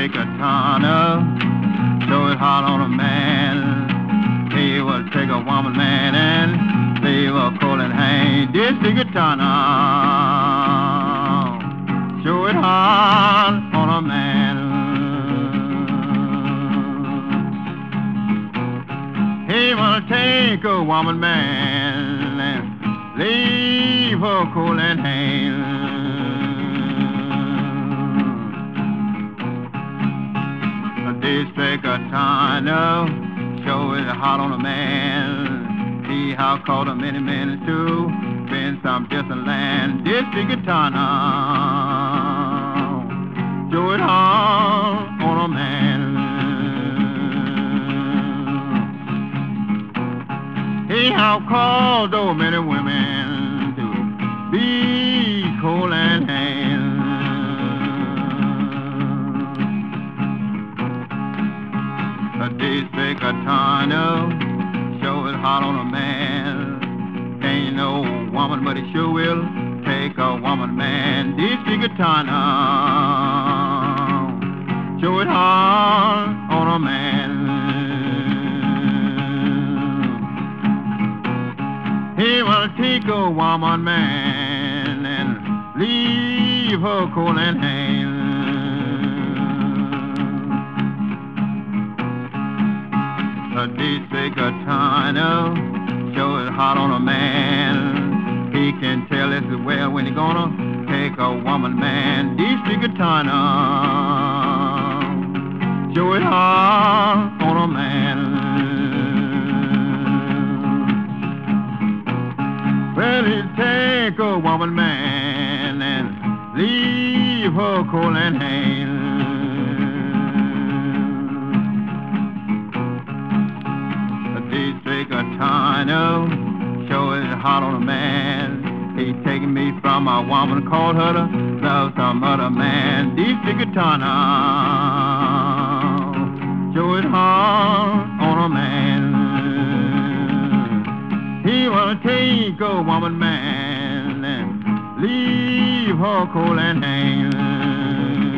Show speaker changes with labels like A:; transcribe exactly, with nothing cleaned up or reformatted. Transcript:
A: take a ton of, show it hard on a man. He will take a woman, man, and leave her cold and hang. This take a ton of, show it hard on a man. He will take a woman, man, and leave her cold and hang. This take a ton of, show it hot on a man. See how caught a many men too, been some distant land. This take a ton of, show it hot on a man. See how called those many women to be cold and hand. This take a ton of, show it hot on a man. Ain't no woman, but it sure will take a woman, man. This take a ton of, show it hot on a man. He will take a woman, man, and leave her cold and hang. This take a ton of, show it hot on a man. He can tell as well when he gonna take a woman, man. This take a ton of, show it hot on a man. Well, he take a woman, man, and leave her cold and hang. Take a ton of, show it hot on a man. He taking me from a woman, called her to love some other man. This take a ton of, show it hot on a man. He will take a woman, man, and leave her cold and hang.